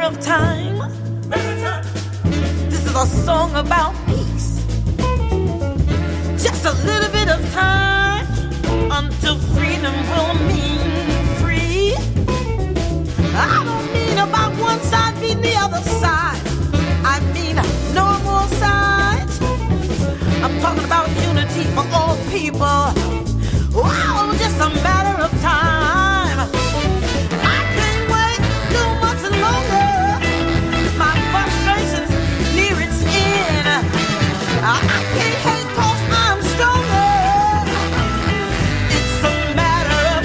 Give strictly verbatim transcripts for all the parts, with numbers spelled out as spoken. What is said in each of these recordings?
of time. This is a song about peace. Just a little bit of time until freedom will mean free. I don't mean about one side beating the other side. I mean no more sides. I'm talking about unity for all people. Wow, just a matter of time. I can't wait too much longer. My frustration's near its end. I can't hate 'cause I'm stronger. It's a matter of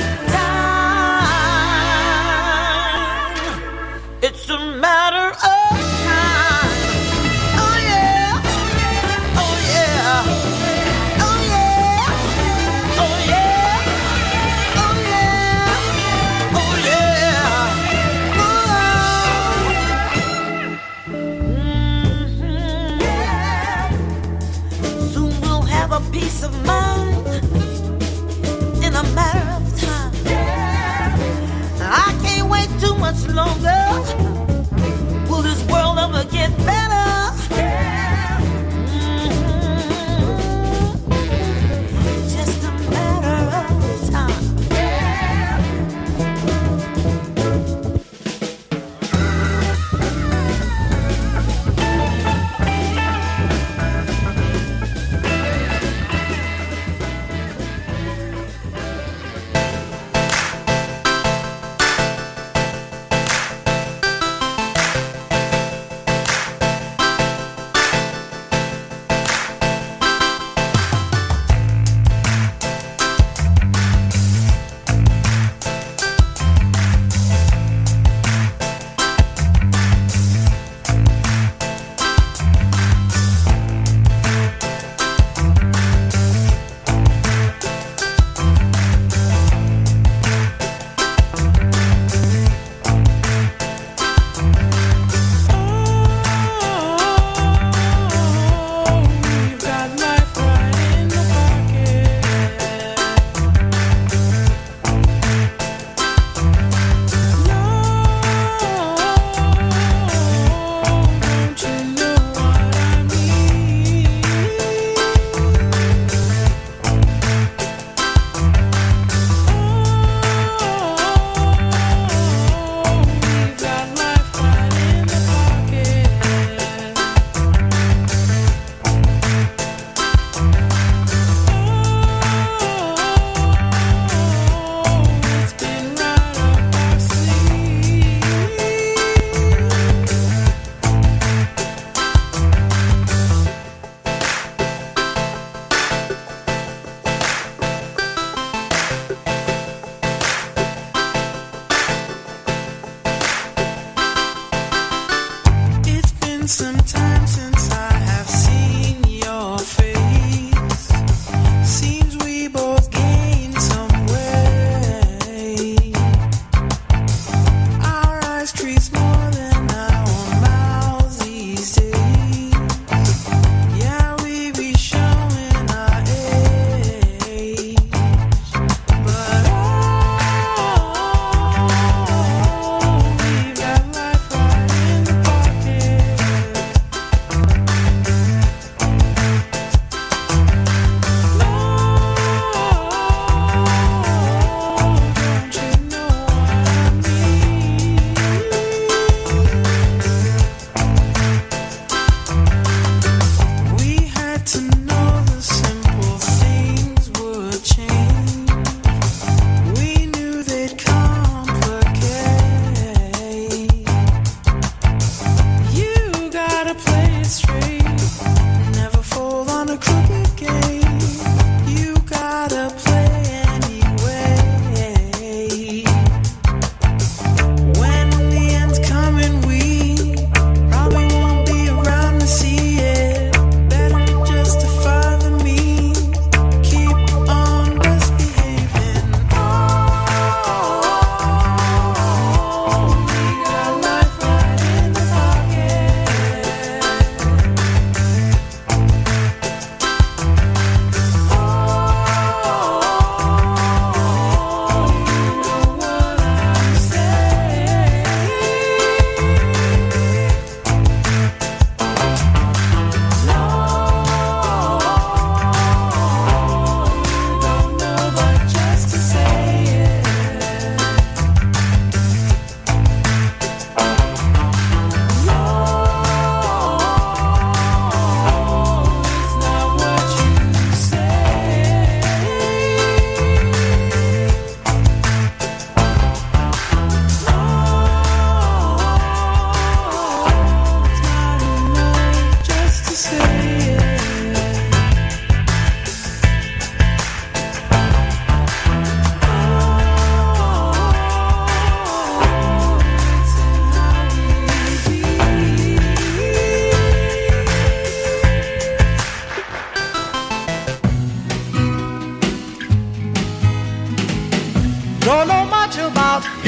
time. It's a matter of time. Oh yeah. Oh yeah. Oh yeah. Oh yeah. Oh yeah. Oh yeah. Mm-hmm. Soon we'll have a peace of mind in a matter of time. I can't wait too much longer. Will this world ever get better? Mhm. Just a matter of time.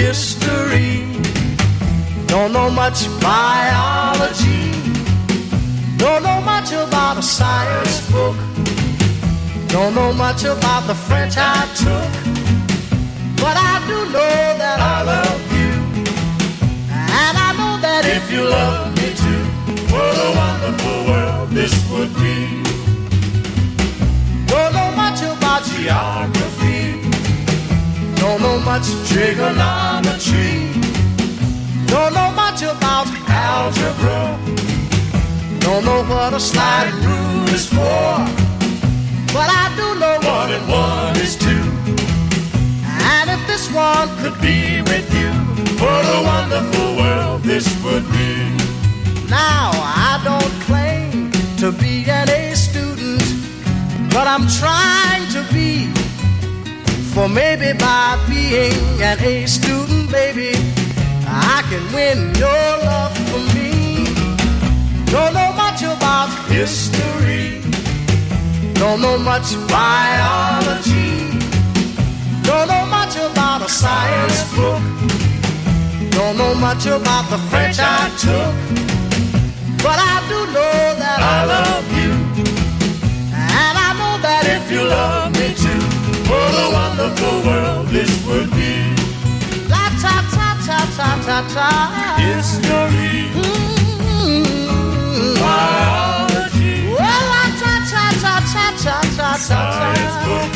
history. Don't know much biology. Don't know much about a science book. Don't know much about the French I took. But I do know that I love you. And I know that if you love me too, what a wonderful world this would be. Don't know much about geography. Don't know much trigonometry. Don't know much about algebra. Don't know what a slide rule is for. But I do know one and one is two. And if this one could be with you, what a wonderful world this would be. Now I don't claim to be an A student, but I'm trying to be. For maybe by being an A student, baby, I can win your love for me. Don't know much about history. Don't know much biology. Don't know much about a science book. Don't know much about the French I took. But I do know that I love you. And I know that if you love me too, what a wonderful world this would be. La ta ta ta ta ta ta. History. Mm-hmm. Biology. Well, la ta ta ta ta ta ta ta. Science book.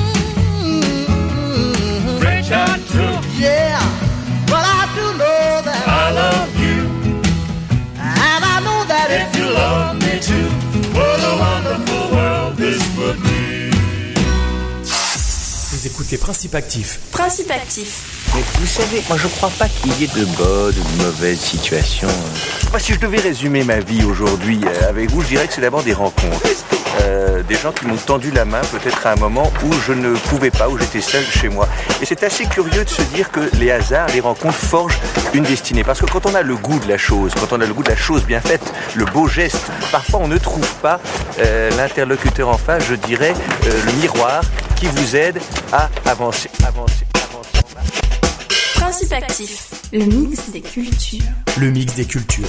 Mm-hmm. French I took. Yeah, but I do know that I love you. And I know that if you love me too, what a wonderful world this would be. Vous écoutez Principe Actif. Principe Actif. Mais vous savez, moi je crois pas qu'il y ait de bonnes ou de mauvaises situations. Moi, si je devais résumer ma vie aujourd'hui avec vous, je dirais que c'est d'abord des rencontres. Euh, des gens qui m'ont tendu la main peut-être à un moment où je ne pouvais pas, où j'étais seul chez moi. Et c'est assez curieux de se dire que les hasards, les rencontres forgent une destinée. Parce que quand on a le goût de la chose, quand on a le goût de la chose bien faite, le beau geste, parfois on ne trouve pas euh, l'interlocuteur en face, je dirais, euh, le miroir qui vous aide à avancer, avancer, avancer. Principe Actif, le mix des cultures. Le mix des cultures.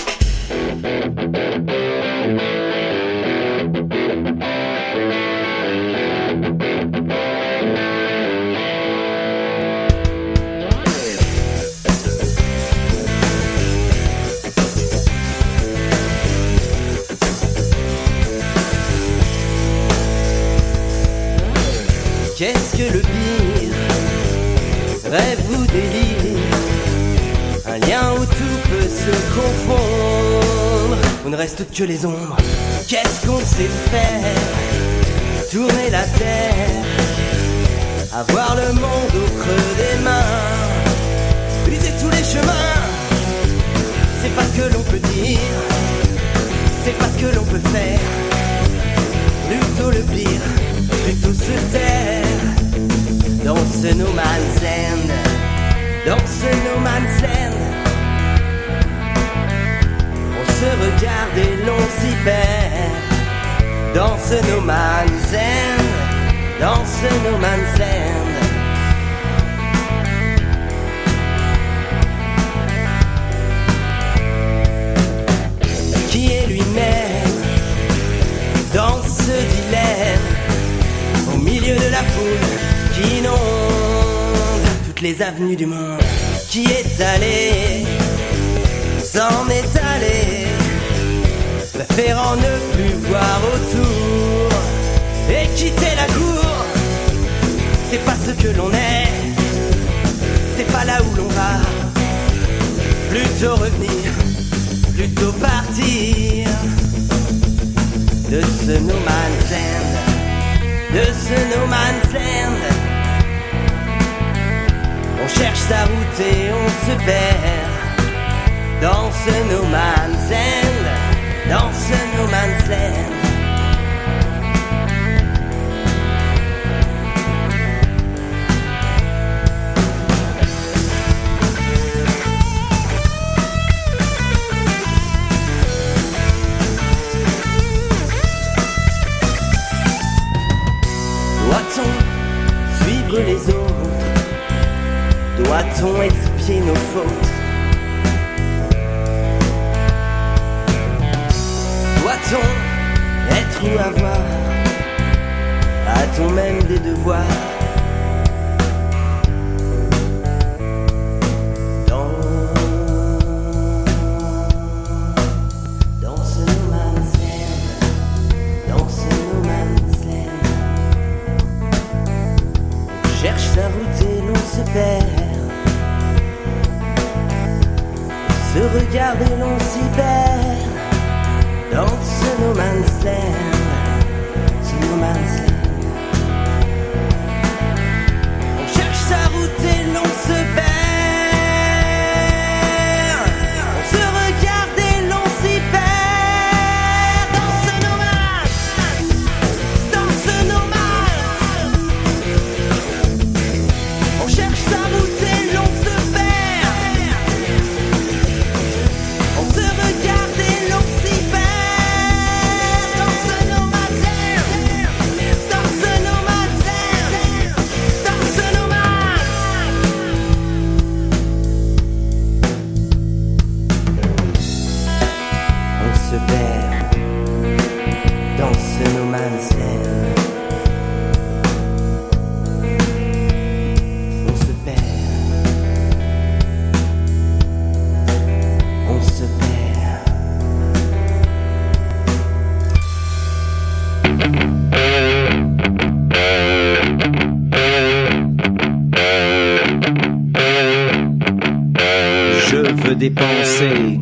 Qu'est-ce que le pire? Rêve ou délire? Un lien où tout peut se confondre, où ne reste que les ombres. Qu'est-ce qu'on sait faire? Tourner la terre, avoir le monde au creux des mains, user tous les chemins. C'est pas ce que l'on peut dire, c'est pas ce que l'on peut faire. Plutôt le pire, plutôt se taire. Dans ce no man's land, dans ce no man's land, on se regarde et l'on s'y perd. Dans ce no man's land, dans ce no man's land. Qui est lui-même dans ce dilemme, au milieu de la foule qui inonde toutes les avenues du monde. Qui est allé, s'en est allé, préférant ne plus voir autour et quitter la cour. C'est pas ce que l'on est, c'est pas là où l'on va. Plutôt revenir, plutôt partir de ce no man's land, de ce no man's land. On cherche sa route et on se perd dans ce no man's land, dans ce no man's land. Doit-on suivre les autres? Doit-on Doit-on expier nos fautes? Doit-on être ou avoir? A-t-on même des devoirs? Dans, dans ce no man's land, dans ce no man's land, on cherche sa route et l'on se perd. On se regarde et l'on s'y perd. Dans ce no man's land, ce no man's land. Sa route et l'on se perd. On se regarde et l'on s'y perd. Dans ce no man's, dans ce no man's. On cherche sa route et l'on se perd. On se regarde et l'on s'y perd. Dans ce no man's land, dans ce no man's land, dans ce no man's. Se perd dans ce no man's land. On se perd, on se perd. Je veux dépenser.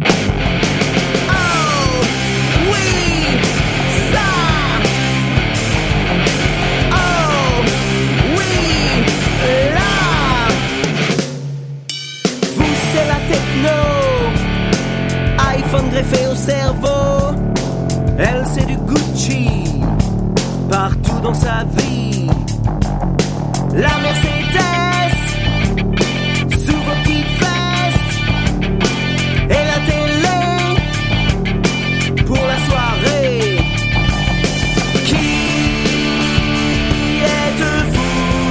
Greffé au cerveau, elle c'est du Gucci partout dans sa vie. La Mercedes sous vos petites fesses et la télé pour la soirée. Qui êtes-vous?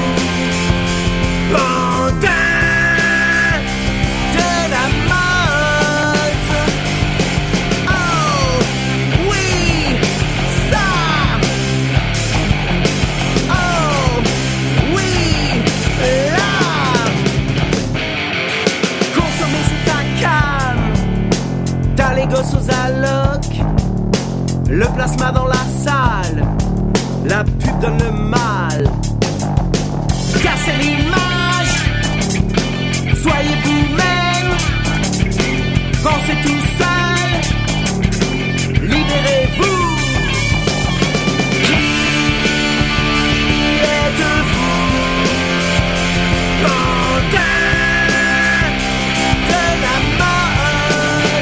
Pantin de la gosses aux allocs, le plasma dans la salle, la pub donne le mal. Cassez l'image, soyez vous-même, pensez tout seul, libérez-vous. Qui êtes-vous? Pantin de la mode.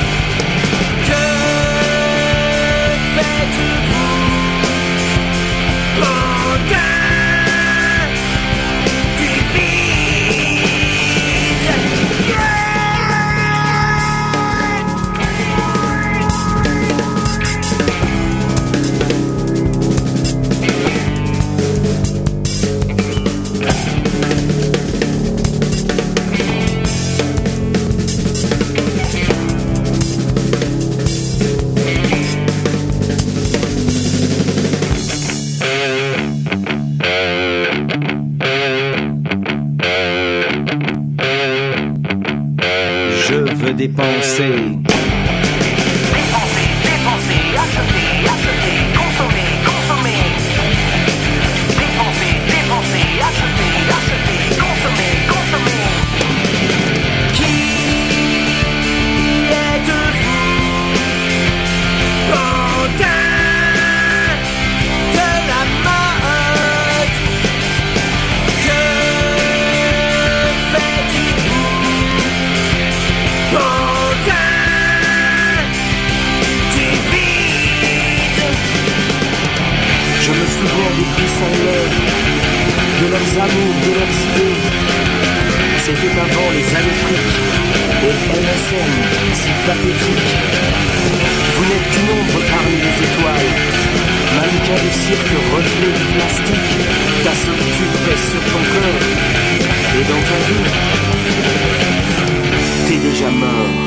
Dépenser. Dépenser, dépenser, acheter, acheter, consommer, consommer. Dépenser, dépenser, acheter, acheter, consommer, consommer. Qui êtes-vous? Pantin de la mode. Que faites-vous? Je me souviens des pissenlets, de leurs amours, de leurs idées. C'était avant les années fric et M S N si pathétique. Vous n'êtes qu'une ombre parmi les étoiles, mannequin de cirque, reflet du plastique. Ta solitude pèse sur ton cœur. Et dans ta vie, t'es déjà mort.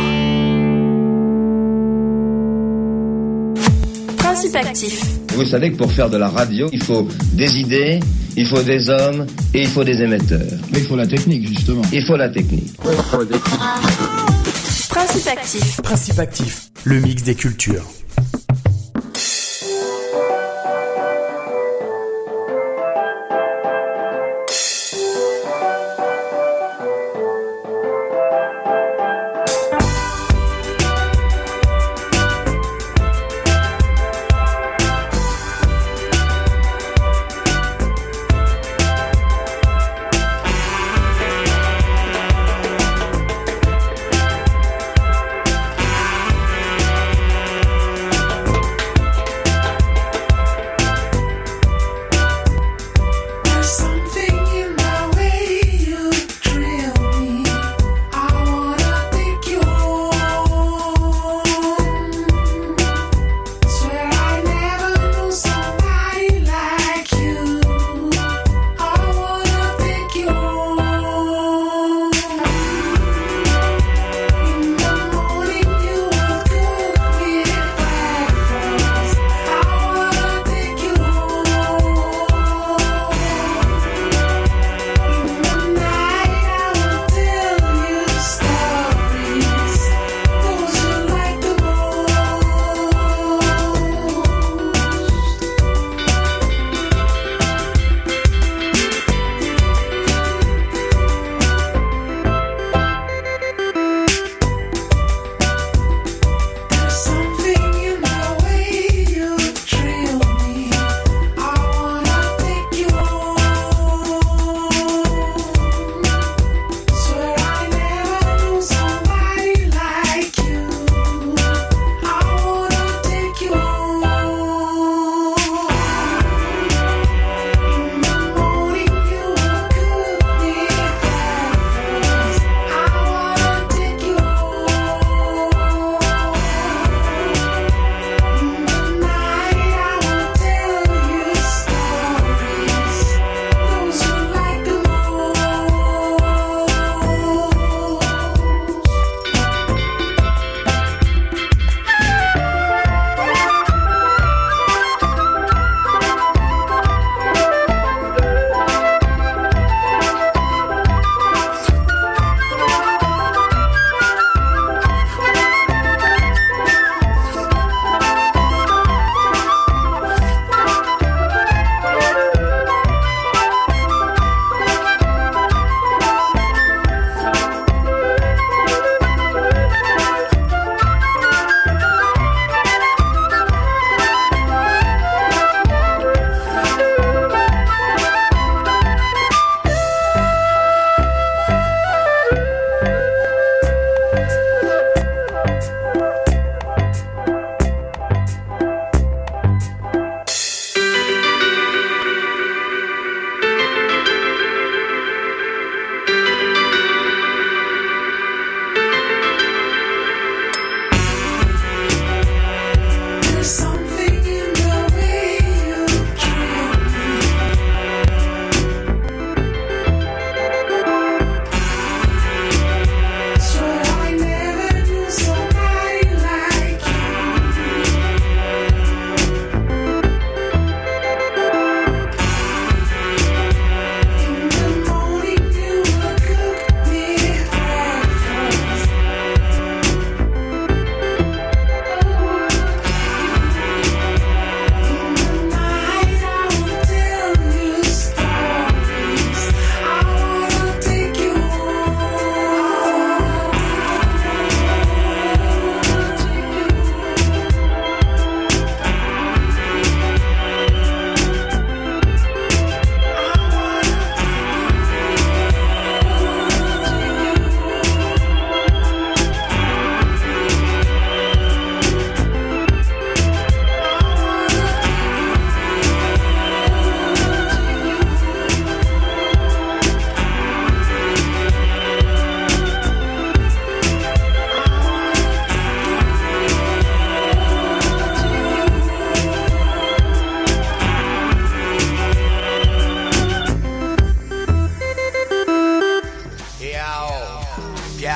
Principe actif. Vous savez que pour faire de la radio, il faut des idées, il faut des hommes et il faut des émetteurs. Mais il faut la technique, justement. Il faut la technique. Principe actif. Principe actif, le mix des cultures.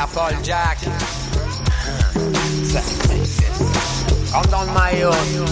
Paul Jack. Rentre dans le maillot.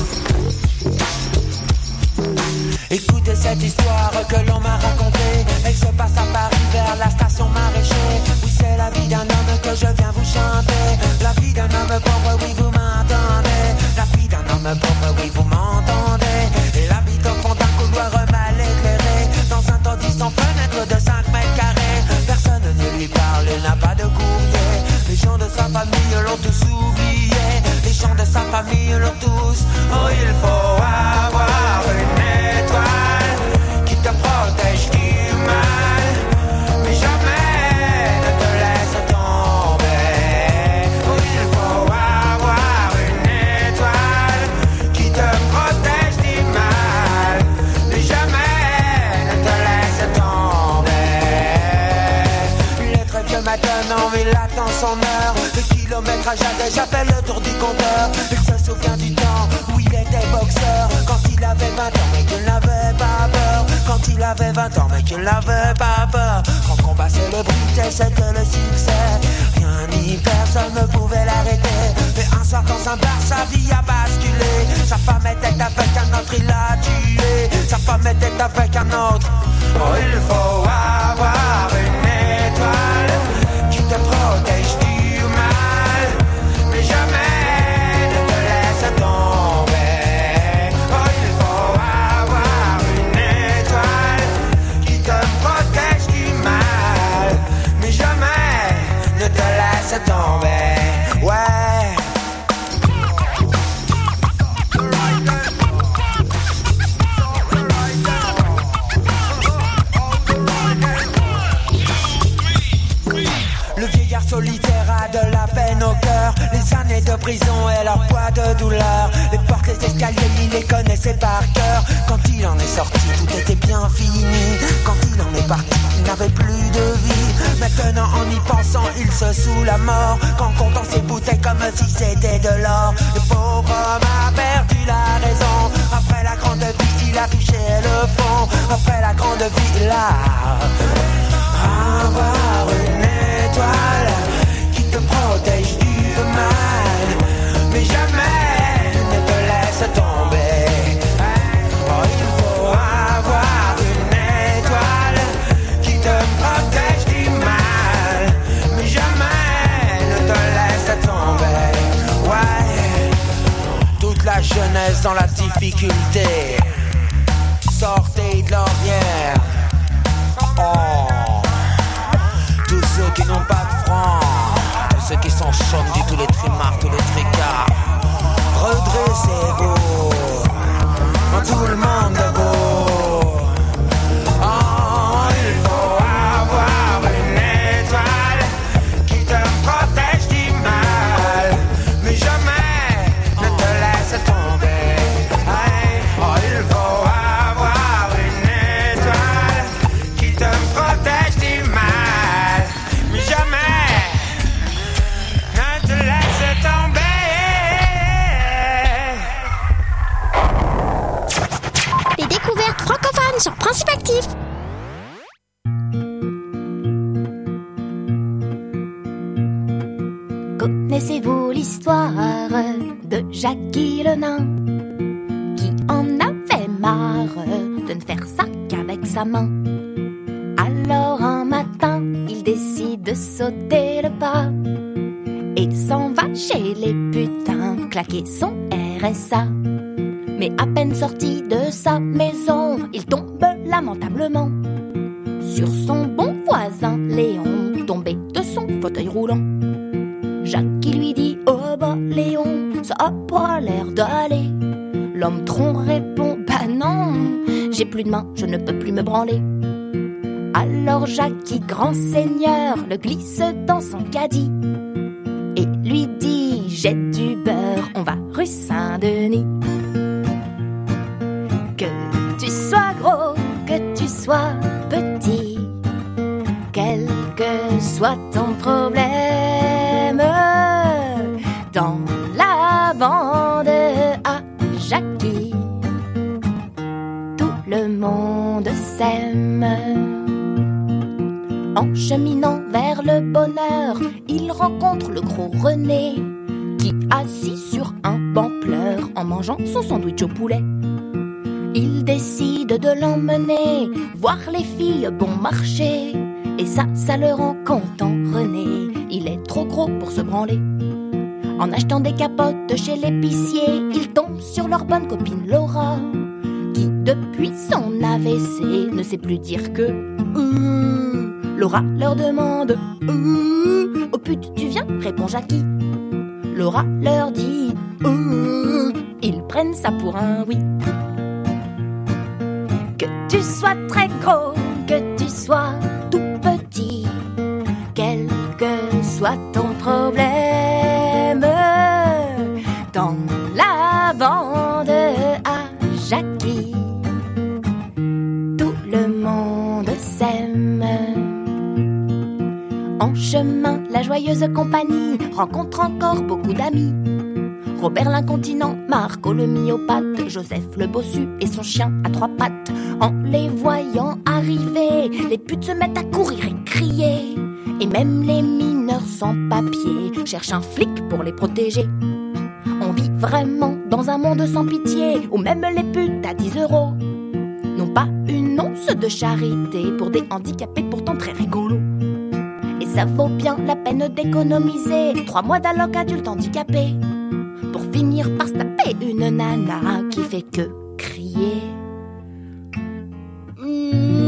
Écoutez cette histoire que l'on m'a racontée. Elle se passe à Paris vers la station Maraîcher. Oui, c'est la vie d'un homme que je viens vous chanter. La vie d'un homme pauvre, oui, vous m'entendez. La vie d'un homme pauvre, oui, vous m'entendez. Il habite au fond d'un couloir mal éclairé, dans un taudis sans fenêtre de cinq mètres carrés. Personne ne lui parle, il n'a pas de courrier. Les gens de sa famille l'ont tous oublié. Les gens de sa famille l'ont tous. Oh, il faut avoir une étoile qui te protège du mal, mais jamais ne te laisse tomber. Oh, il faut avoir une étoile qui te protège du mal, mais jamais ne te laisse tomber. Il est très vieux maintenant, mais il attend son heure. Le kilométrage a déjà fait le tour du compteur. Il se souvient du temps où il était boxeur, quand il avait vingt ans mais qu'il n'avait pas peur. Quand il avait vingt ans mais qu'il n'avait pas peur. Quand combat célébrité c'était le succès, rien ni personne ne pouvait l'arrêter. Mais un soir dans un bar sa vie a basculé. Sa femme était avec un autre, il l'a tué. Sa femme était avec un autre. Oh, il faut avoir une étoile qui te protège du mal, mais jamais ne te laisse tomber. Oh, il faut avoir une étoile qui te protège du mal, mais jamais ne te laisse tomber. Ouais. Le vieillard solitaire a de la peine au cœur. Les années de prison et leur poids de douleur. Les portes, les escaliers, il les connaissait par cœur. Quand il en est sorti, tout était bien fini. Quand il en est parti, il n'avait plus de vie. Maintenant, en y pensant, il se saoule la mort. Qu'en comptant ses bouteilles comme si c'était de l'or. Le pauvre homme a perdu la raison. Après la grande vie, il a touché le fond. Après la grande vie, il a... avoir une étoile qui te protège du mal, mais jamais ne te laisse tomber. Oh, il faut avoir une étoile qui te protège du mal, mais jamais ne te laisse tomber. Ouais, toute la jeunesse dans la difficulté, sortez de l'ornière. Oh, tous ceux qui n'ont pas de francs, tous ceux qui sont chauds du tous les trimards, tous les tricards, redressez-vous, tout le monde debout. Oh, il faut avoir une étoile qui te protège du mal, mais jamais ne te laisse tomber. Oh, il faut avoir une étoile qui te protège du mal, mais jamais ne te laisse tomber. Les découvertes francophones sur Principe Actif. Connaissez-vous l'histoire de Jackie le nain, qui en avait marre de ne faire ça qu'avec sa main? Alors un matin, il décide de sauter le pas et s'en va chez les putains claquer son R S A. Mais à peine sorti de sa maison, il tombe lamentablement sur son bon voisin Léon, tombé de son fauteuil roulant. Jackie lui dit: oh bah Léon, ça a pas l'air d'aller. L'homme tronc répond: bah non, j'ai plus de main, je ne peux plus me branler. Alors Jackie, grand seigneur, le glisse dans son caddie et lui dit: j'ai du beurre, on va rue Saint-Denis. Que tu sois gros, que tu sois petit, quel que soit ton problème, dans la bande à Jackie, tout le monde s'aime. En cheminant vers le bonheur, il rencontre le gros René, qui, assis sur un banc, pleure en mangeant son sandwich au poulet. Il décide de l'emmener voir les filles bon marché, et ça, ça le rend content. René, il est trop gros pour se branler. En achetant des capotes chez l'épicier, il tombe sur leur bonne copine Laura, qui depuis son A V C ne sait plus dire que euh. Laura leur demande euh. Oh pute, tu viens, répond Jackie. Laura leur dit euh. Ils prennent ça pour un oui. Que tu sois très gros, que tu sois tout petit, quel que soit ton problème, dans la bande à Jackie, tout le monde s'aime. En chemin, la joyeuse compagnie rencontre encore beaucoup d'amis. Robert l'incontinent, Marco le myopathe, Joseph le bossu et son chien à trois pattes. En les voyant arriver, les putes se mettent à courir et crier. Et même les mineurs sans papier cherchent un flic pour les protéger. On vit vraiment dans un monde sans pitié, où même les putes à dix euros n'ont pas une once de charité pour des handicapés pourtant très rigolos. Et ça vaut bien la peine d'économiser trois mois d'alloc adulte handicapé pour finir par se taper une nana qui fait que crier. Mmh.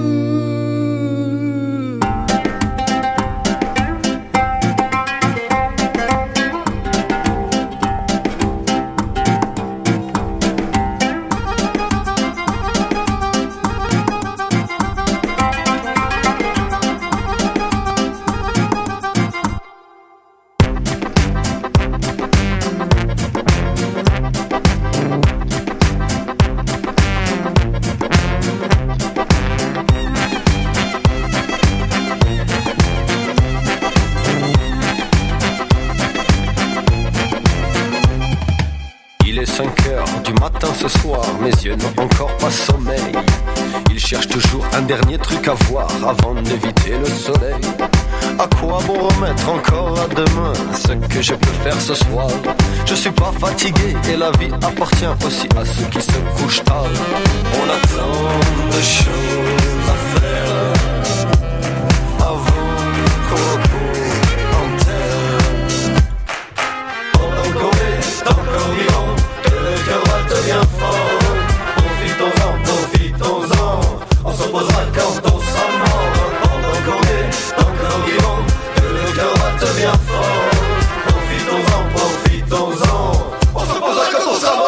cinq heures du matin ce soir, mes yeux n'ont encore pas sommeil. Ils cherchent toujours un dernier truc à voir avant d'éviter le soleil. À quoi bon remettre encore à demain ce que je peux faire ce soir? Je suis pas fatigué et la vie appartient aussi à ceux qui se couchent tard. On a tant de choses à faire avant qu'on repose en terre. Pendant qu'on est encore vivant, que le cœur batte bien fort. Profitons-en, profitons-en, on se posera quand on sera mort. Pendant qu'on est encore vivant, que le cœur batte bien fort. Profitons-en, profitons-en, on se posera quand on sera mort.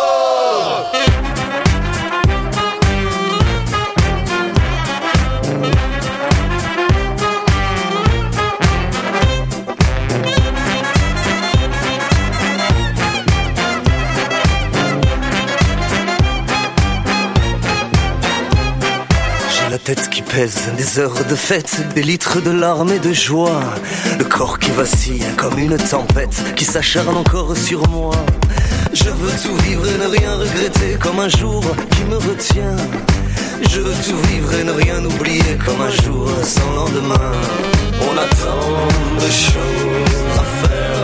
La tête qui pèse, des heures de fête, des litres de larmes et de joie. Le corps qui vacille comme une tempête qui s'acharne encore sur moi. Je veux tout vivre et ne rien regretter comme un jour qui me retient. Je veux tout vivre et ne rien oublier comme un jour sans lendemain. On a tant de choses à faire